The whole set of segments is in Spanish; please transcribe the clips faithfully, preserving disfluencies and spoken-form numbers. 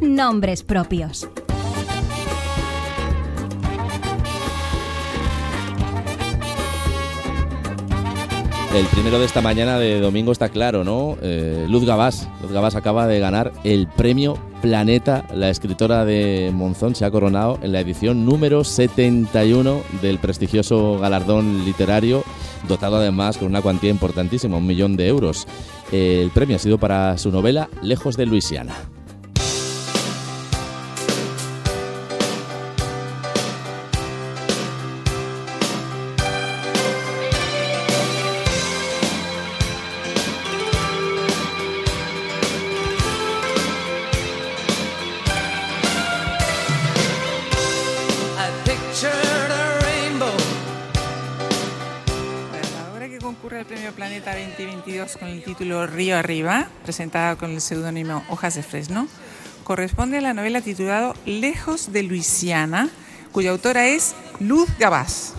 nombres propios. El primero de esta mañana de domingo está claro, ¿no? Eh, Luz Gabás. Luz Gabás acaba de ganar el premio Planeta. La escritora de Monzón se ha coronado en la edición número setenta y uno del prestigioso galardón literario, dotado además con una cuantía importantísima, un millón de euros. Eh, el premio ha sido para su novela Lejos de Luisiana. veinte veintidós con el título Río Arriba, presentada con el seudónimo Hojas de Fresno, corresponde a la novela titulada Lejos de Luisiana, cuya autora es Luz Gabás.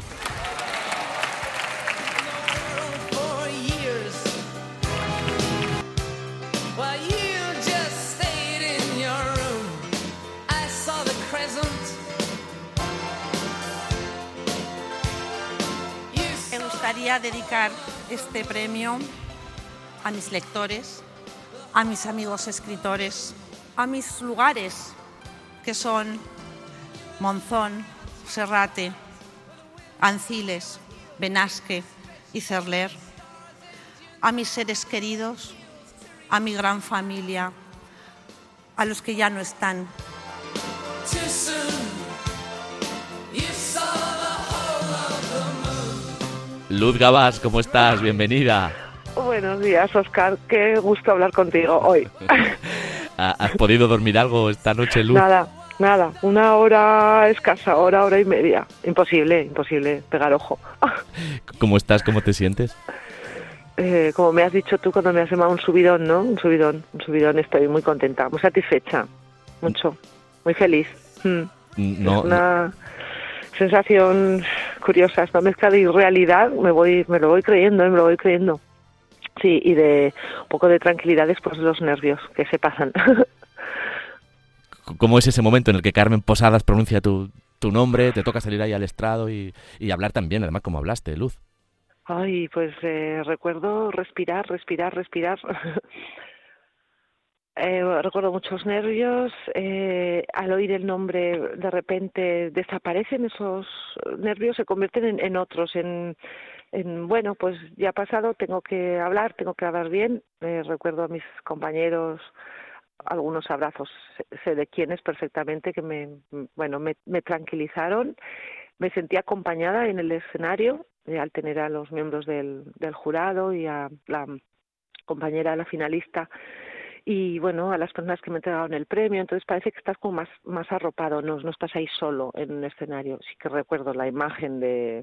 Me gustaría dedicar este premio a mis lectores, a mis amigos escritores, a mis lugares, que son Monzón, Serrate, Anciles, Benasque y Cerler, a mis seres queridos, a mi gran familia, a los que ya no están. Luz Gabás, ¿cómo estás? Bienvenida. Buenos días, Óscar. Qué gusto hablar contigo hoy. ¿Has podido dormir algo esta noche, Luz? Nada, nada. Una hora escasa, hora, hora y media. Imposible, imposible pegar ojo. ¿Cómo estás? ¿Cómo te sientes? Eh, como me has dicho tú cuando me has llamado, un subidón, ¿no? Un subidón, un subidón. Estoy muy contenta, muy satisfecha. Mucho. Muy feliz. Mm. No, es una... sensación curiosa, esta mezcla de irrealidad, me voy, me lo voy creyendo, me lo voy creyendo. Sí, y de un poco de tranquilidad después de los nervios que se pasan. ¿Cómo es ese momento en el que Carmen Posadas pronuncia tu, tu nombre, te toca salir ahí al estrado y, y hablar también, además como hablaste, Luz? Ay, pues eh, recuerdo respirar, respirar, respirar. Eh, recuerdo muchos nervios, eh, al oír el nombre de repente desaparecen esos nervios, se convierten en, en otros, en, en, bueno, pues ya ha pasado, tengo que hablar, tengo que hablar bien, eh, recuerdo a mis compañeros, algunos abrazos, sé, sé de quiénes perfectamente, que me, bueno, me, me tranquilizaron, me sentí acompañada en el escenario, eh, al tener a los miembros del, del jurado y a la compañera, la finalista, y bueno, a las personas que me entregaron el premio, entonces parece que estás como más, más arropado, no, no estás ahí solo en un escenario. Sí que recuerdo la imagen de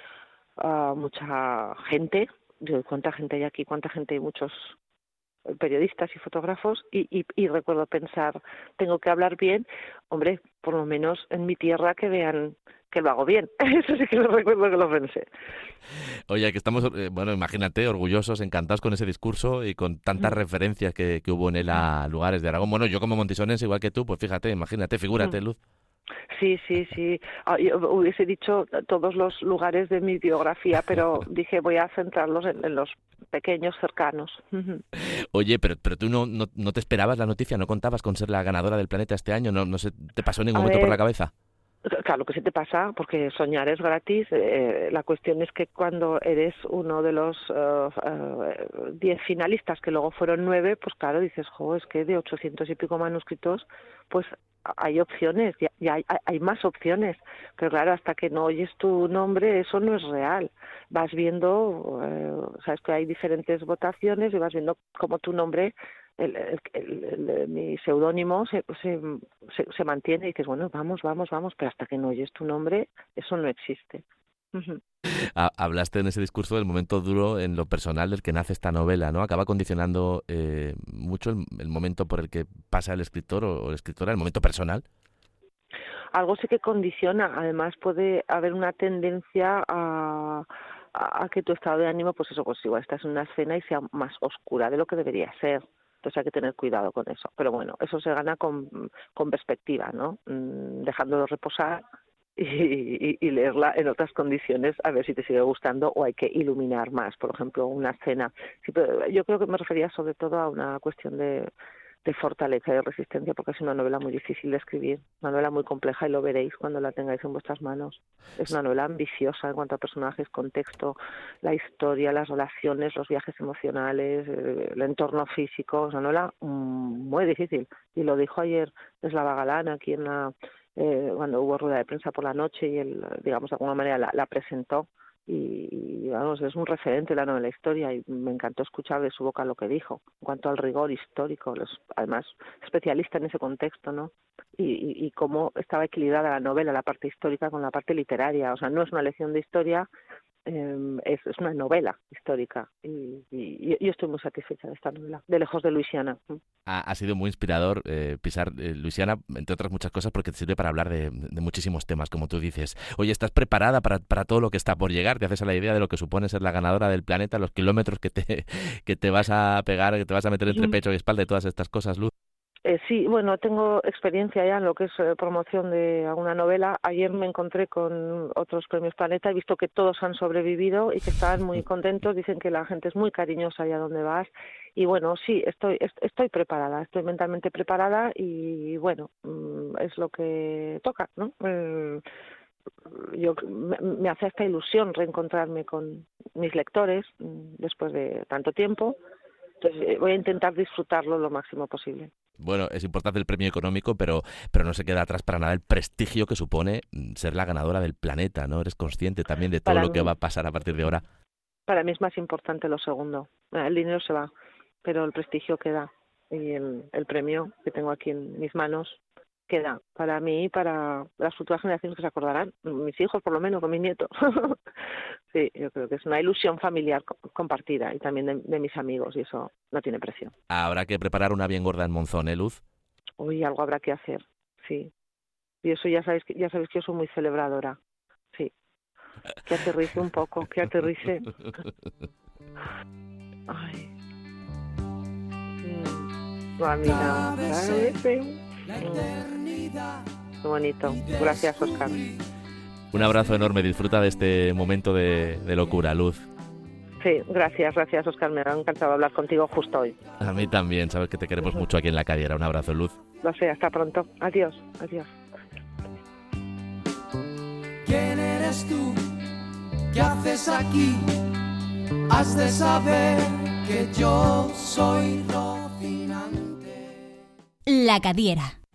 uh, mucha gente, de cuánta gente hay aquí, cuánta gente hay, muchos periodistas y fotógrafos, y, y, y recuerdo pensar, tengo que hablar bien, hombre, por lo menos en mi tierra que vean que lo hago bien. Eso sí que lo recuerdo que lo pensé. Oye, que estamos, eh, bueno, imagínate, orgullosos, encantados con ese discurso y con tantas mm. referencias que, que hubo en él a lugares de Aragón. Bueno, yo como montisonense, igual que tú, pues fíjate, imagínate, figúrate, mm. Luz. Sí, sí, sí. Ah, yo hubiese dicho todos los lugares de mi biografía, pero dije voy a centrarlos en, en los pequeños cercanos. Oye, pero pero tú no, no no te esperabas la noticia, no contabas con ser la ganadora del Planeta este año, no no se te pasó en ningún a momento ver, por la cabeza. Claro que se te pasa, porque soñar es gratis. Eh, la cuestión es que cuando eres uno de los uh, uh, diez finalistas, que luego fueron nueve, pues claro, dices, jo, es que de ochocientos y pico manuscritos, pues hay opciones, ya, ya hay, hay más opciones. Pero claro, hasta que no oyes tu nombre, eso no es real. Vas viendo, eh, sabes que hay diferentes votaciones y vas viendo cómo tu nombre... El, el, el, el, mi seudónimo se, se, se, se mantiene y dices, bueno, vamos, vamos, vamos, pero hasta que no oyes tu nombre, eso no existe. Uh-huh. Hablaste en ese discurso del momento duro en lo personal del que nace esta novela, ¿no? Acaba condicionando eh, mucho el, el momento por el que pasa el escritor o, o la escritora, el momento personal. Algo sí que condiciona, además puede haber una tendencia a... a que tu estado de ánimo, pues eso, pues igual estás en una escena y sea más oscura de lo que debería ser. Entonces hay que tener cuidado con eso. Pero bueno, eso se gana con, con perspectiva, ¿no? Dejándolo reposar y, y, y leerla en otras condiciones a ver si te sigue gustando o hay que iluminar más, por ejemplo, una escena. Sí, pero yo creo que me refería sobre todo a una cuestión de, de fortaleza y de resistencia, porque es una novela muy difícil de escribir, una novela muy compleja y lo veréis cuando la tengáis en vuestras manos. Es una novela ambiciosa en cuanto a personajes, contexto, la historia, las relaciones, los viajes emocionales, el entorno físico. Es una novela mm, muy difícil. Y lo dijo ayer Slava Galán aquí en la, eh, cuando hubo rueda de prensa por la noche y él, digamos, de alguna manera la, la presentó. Y, y vamos, es un referente la novela historia y me encantó escuchar de su boca lo que dijo en cuanto al rigor histórico, los, además especialista en ese contexto, ¿no? Y, y, y cómo estaba equilibrada la novela, la parte histórica con la parte literaria. O sea, no es una lección de historia, eh, es, es una novela histórica y, y, y yo estoy muy satisfecha de esta novela, de Lejos de Luisiana. Ha, ha sido muy inspirador eh, pisar eh, Luisiana, entre otras muchas cosas, porque te sirve para hablar de, de muchísimos temas, como tú dices. Oye, ¿estás preparada para, para todo lo que está por llegar? ¿Te haces a la idea de lo que supone ser la ganadora del planeta, los kilómetros que te, que te vas a pegar, que te vas a meter entre pecho y espalda y todas estas cosas, Luz? Eh, sí, bueno, tengo experiencia ya en lo que es eh, promoción de alguna novela. Ayer me encontré con otros premios Planeta, he visto que todos han sobrevivido y que están muy contentos, dicen que la gente es muy cariñosa allá donde vas. Y bueno, sí, estoy estoy preparada, estoy mentalmente preparada y bueno, es lo que toca, ¿no? Eh, yo me hace esta ilusión reencontrarme con mis lectores después de tanto tiempo. Entonces voy a intentar disfrutarlo lo máximo posible. Bueno, es importante el premio económico, pero pero no se queda atrás para nada el prestigio que supone ser la ganadora del planeta, ¿no? ¿Eres consciente también de todo para lo que mí, va a pasar a partir de ahora? Para mí es más importante lo segundo. El dinero se va, pero el prestigio queda. Y el, el premio que tengo aquí en mis manos queda para mí y para las futuras generaciones que se acordarán, mis hijos por lo menos, con mis nietos. Sí, yo creo que es una ilusión familiar compartida y también de, de mis amigos y eso no tiene precio. Habrá que preparar una bien gorda en Monzón, ¿eh, Luz? Hoy algo habrá que hacer, sí. Y eso ya sabéis que, ya sabéis que yo soy muy celebradora, sí. Que aterrice un poco, que aterrice. Ay. Mm. No, amiga, qué bonito. Gracias, Óscar. Un abrazo enorme, disfruta de este momento de, de locura, Luz. Sí, gracias, gracias, Óscar. Me ha encantado hablar contigo justo hoy. A mí también, sabes que te queremos mucho aquí en La Cadiera. Un abrazo, Luz. Lo sé, hasta pronto. Adiós, adiós. ¿Quién eres tú? ¿Qué haces aquí? Has de saber que yo soy Rocinante. La Cadiera.